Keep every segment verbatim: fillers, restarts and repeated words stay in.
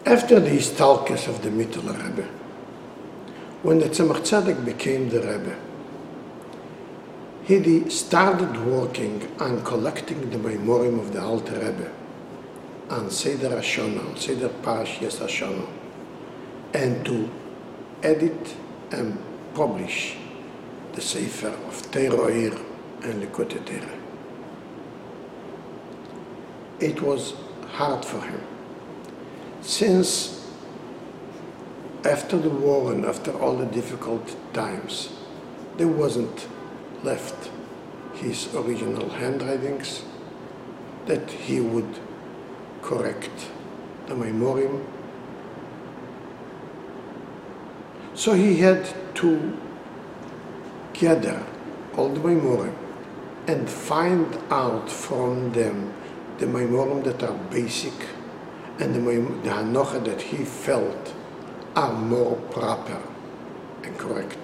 After the Istalkus of the Mittler Rebbe, when the Tzemach Tzedek became the Rebbe, he started working on collecting the Maimorim of the Alter Rebbe on Seder Hashanah, on Seder Parashiyas Hashanah, and to edit and publish the Sefer of Teroir and Likutei Torah. It was hard for him, since after the war and after all the difficult times, there wasn't left his original handwritings that he would correct the Maimorim. So he had to gather all the Maimorim and find out from them the Maimorim that are basic and the, the Hanocha that he felt are more proper and correct.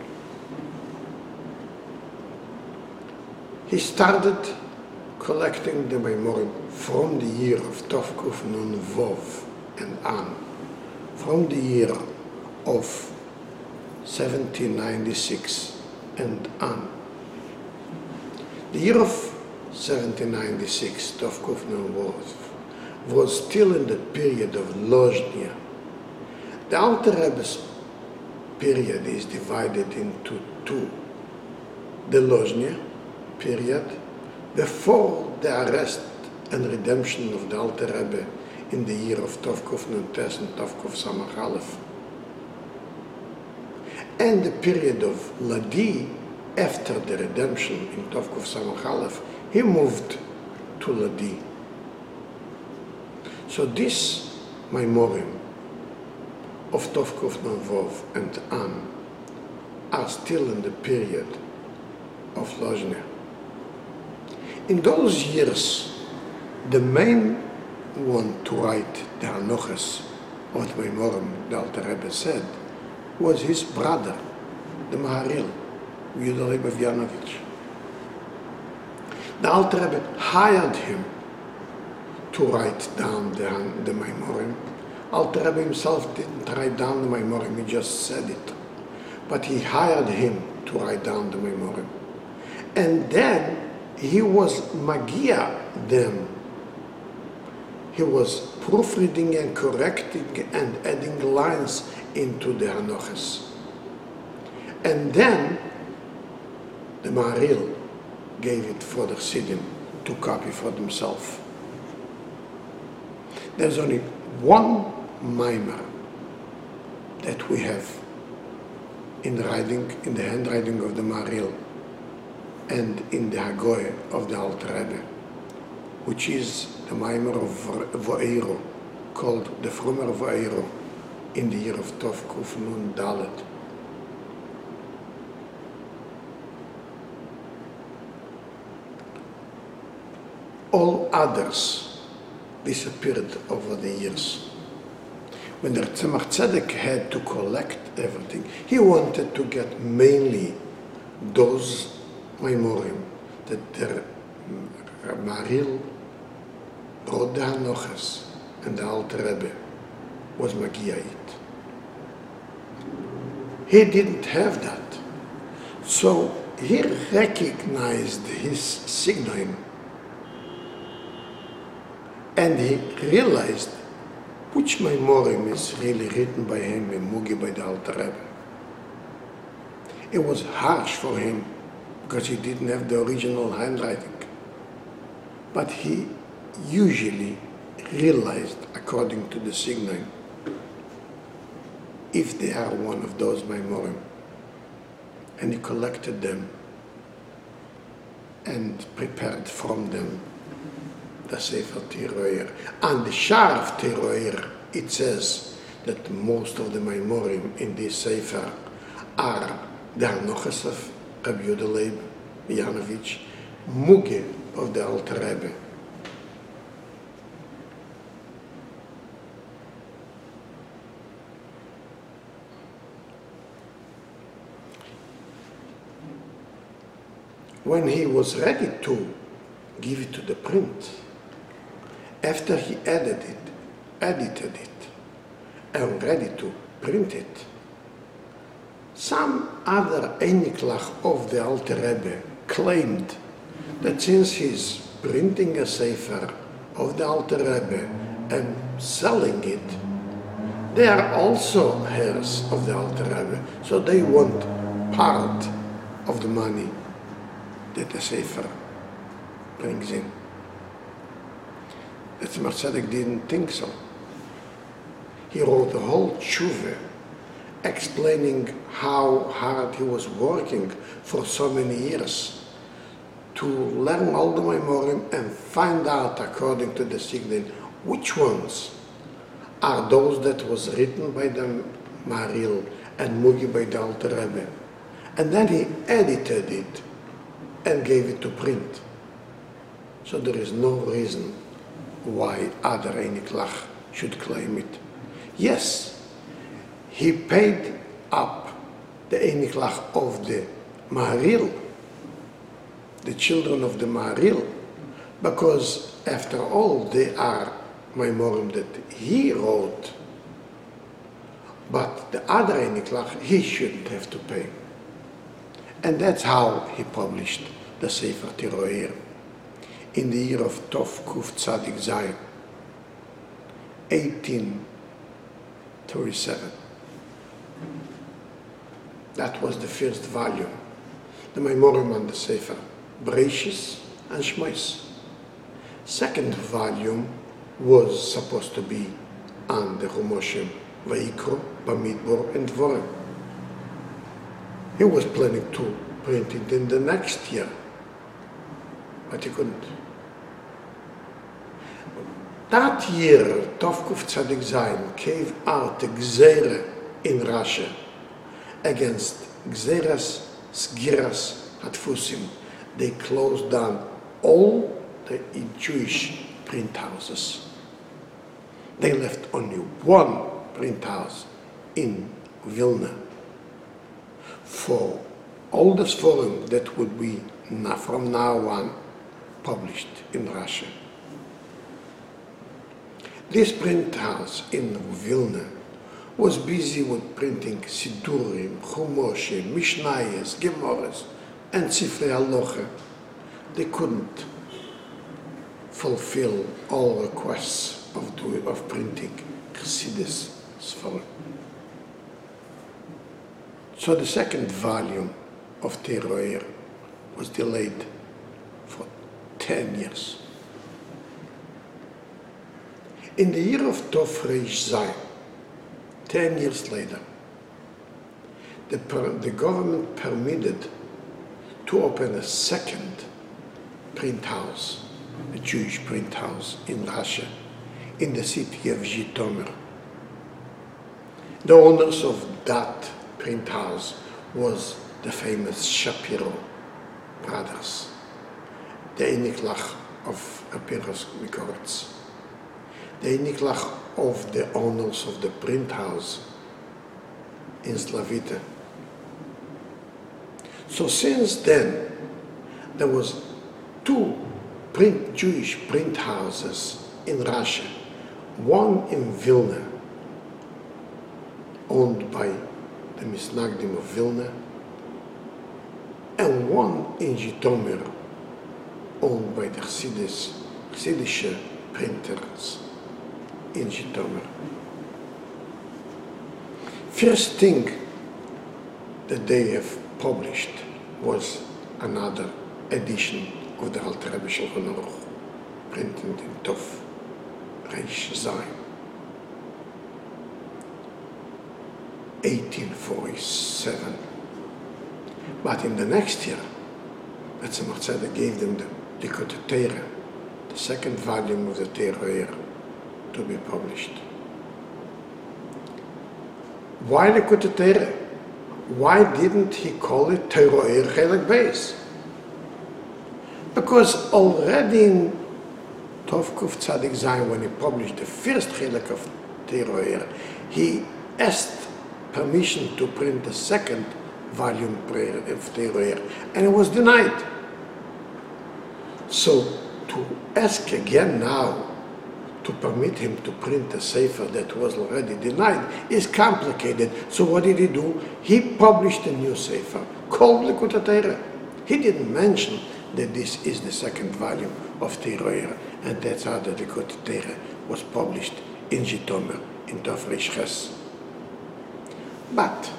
He started collecting the Maimorim from the year of Tov Kuf Nun Vov and on, from the year of seventeen ninety-six and on. The year of seventeen ninety-six, Tov Kuf Nun Vov, was still in the period of Lozhnia. The Alter Rebbe's period is divided into two. The Lozhnia period, before the arrest and redemption of the Alter Rebbe in the year of Tov Kuf Nun Tes and Tov Kuf Samach Aleph, and the period of Ladi after the redemption in Tov Kuf Samach Aleph. He moved to Ladi. So this Maimorim of Tov Kuf Nun Vov and on are still in the period of Lozhnia. In those years, the main one to write the Hanochas of the Maimorim, the Alter Rebbe said, was his brother, the Maharil, Yehuda Leib of Yanovich. The Alter Rebbe hired him to write down the, the Maimorim. Alter Rebbe himself didn't write down the Maimorim, he just said it. But he hired him to write down the Maimorim. And then he was magia them. He was proofreading and correcting and adding lines into the Hanochas. And then the Maharil gave it for the Chassidim to copy for themselves. There's only one Maimer that we have in the writing, in the handwriting of the Maharil and in the Hagoy of the Alter Rebbe, which is the Maimer of Vo'ero, called the Frumer Vo'ero, in the year of Tov Kuf Nun Dalet. All others disappeared over the years. When the Tzemach Tzedek had to collect everything, he wanted to get mainly those Maimorim that the Maharil wrote the Hanochas and the Alter Rebbe was magia it. He didn't have that. So he recognized his signoin and he realized which Maimorim is really written by him and Mugi by the Alter Rebbe. It was harsh for him because he didn't have the original handwriting. But he usually realized, according to the signoin, if they are one of those Maimorim. And he collected them and prepared from them the Sefer Teroir. On the Shar of Teroir, it says that most of the Maimorim in this Sefer are the Hanochas of Rabbi Yehuda Leib Yanovich, Muge of the Alter Rebbe. When he was ready to give it to the print, after he edited it, edited it, and ready to print it. Some other Einiklach of the Alter Rebbe claimed that since he's printing a Sefer of the Alter Rebbe and selling it, they are also heirs of the Alter Rebbe, so they want part of the money that the Sefer brings in. The Tzemach Tzedek didn't think so. He wrote the whole tshuva explaining how hard he was working for so many years to learn all the Maimorim and find out, according to the Sigdin, which ones are those that was written by the Maharil and Mugi by the Alter Rebbe. And then he edited it and gave it to print. So there is no reason why other Einiklach should claim it. Yes, he paid up the Einiklach of the Maharil, the children of the Maharil, because after all they are Maimorim that he wrote, but the other Einiklach he shouldn't have to pay. And that's how he published the Sefer Tiroir in the year of Tov Kuf Tzadik Zayin, eighteen thirty-seven. That was the first volume, the Maimorim on the Sefer, Bereishis and Shmos. Second volume was supposed to be on the Chumoshim, Vayikro, Bamidbar, and Dvorim. He was planning to print it in the next year, but he couldn't. That year, Tov Kuf Tzadik Zayin gave out a Gzeira in Russia against Gzeiras Sgiras Hatfusim. They closed down all the Jewish print houses. They left only one print house in Vilna for all the Sforim that would be from now on published in Russia. This print house in Vilna was busy with printing Sidurim, Chumoshim, Mishnayos, Gemaras, and Sifrei Halacha. They couldn't fulfill all requests of, doing, of printing Chassidus Sforim. So the second volume of Tiroir was delayed for ten years. In the year of Tov Reish Zayin, ten years later, the, per, the government permitted to open a second print house, a Jewish print house in Russia, in the city of Zhytomyr. The owners of that print house was the famous Shapiro brothers, the Einiklach of Apiros Mikoritz, the Einiklach of the owners of the print house in Slavita. So since then, there was two print, Jewish print houses in Russia, one in Vilna, owned by the Misnagdim of Vilna, and one in Zhytomyr, owned by the Chassidus, Chassidish printers in Zhytomyr. First thing that they have published was another edition of the Alter Rebbe Shulchan Aruch, printed in Tov Reish Zayin, eighteen forty-seven. But in the next year, the Tzemach Tzedek gave them the Likutei Torah, the second volume of the Tiroir, to be published. Why Likutei Torah? Why didn't he call it Tiroir Chelek Beis? Because already in Tov Kuf Tzadik Zayin, when he published the first Chelek of Tiroir, he asked permission to print the second volume of Tiroir, and it was denied. So to ask again now to permit him to print a sefer that was already denied is complicated. So what did he do? He published a new sefer called Likutei Torah. He didn't mention that this is the second volume of Torah, and that's how the Likutei Torah was published in Zhitomer, in Tov Reish Ches. But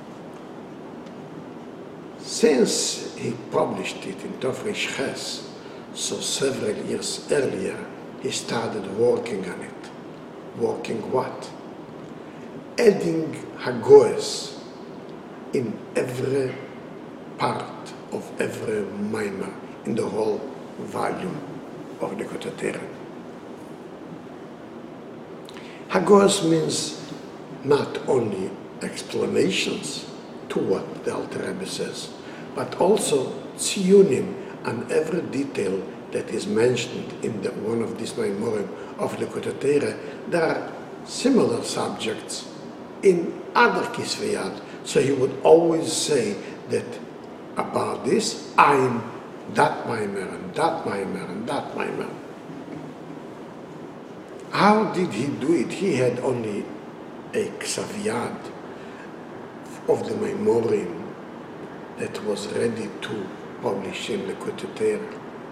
since he published it in Tov Reish Ches, so several years earlier, he started working on it. Working what? Adding Hagoes in every part of every mimer in the whole volume of Likutei Torah. Hagoes means not only explanations to what the Alter Rebbe says, but also tziyunim on every detail that is mentioned in the, one of these Maimorim of Likutei Torah. There are similar subjects in other Kisvei Yad, so he would always say that about this, I'm that Maimer, and that Maimer, and that Maimer. How did he do it? He had only a Ksav Yad of the Maimorim that was ready to publish in Likutei Torah.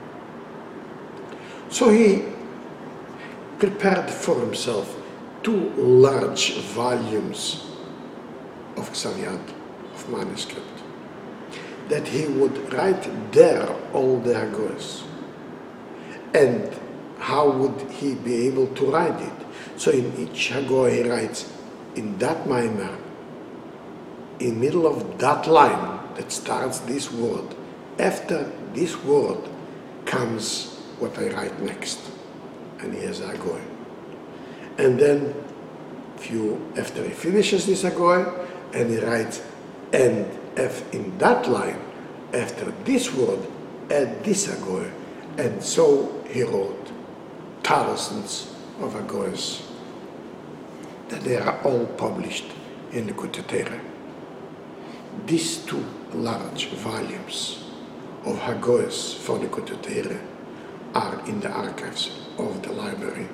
So he prepared for himself two large volumes of Ksav Yad, of manuscript, that he would write there all the Hagoes. And how would he be able to write it? So in each Hagoah he writes, in that Maimer, in middle of that line that starts this word, after this word comes what I write next. And he has a Hagoah. And then, if you, after he finishes this Hagoah, and he writes, and if in that line, after this word, add this Hagoah. And so he wrote thousands of Hagoahs, that they are all published in the Likutei Torah. These two large volumes of Hagoahs for the Likutei Torah are in the archives of the library.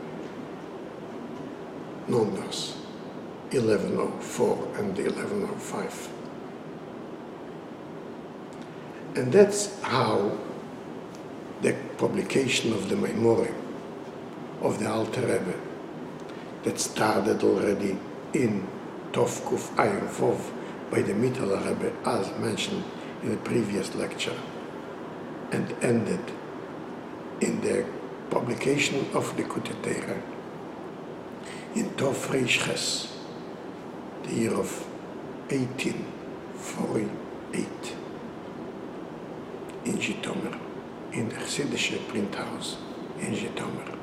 Numbers eleven oh four and eleven oh five. And that's how the publication of the Maimorim of the Alter Rebbe, that started already in Tov Kuf Ayin Vov by the Mittaler Rebbe, as mentioned in the previous lecture, and ended in the publication of Likutei Torah in Tov Reish Ches, the year of eighteen forty-eight, in Zhitomer, in the Chassidische print house in Zhitomer.